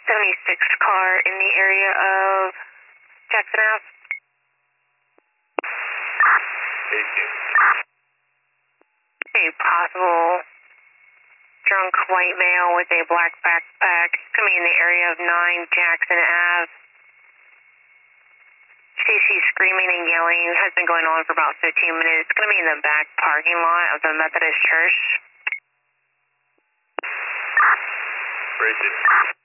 76 car in the area of Jackson Ave. A possible drunk white male with a black backpack coming in the area of 9 Jackson Ave. CC screaming and yelling has been going on for about 15 minutes. It's going to be in the back parking lot of the Methodist Church. Bridget.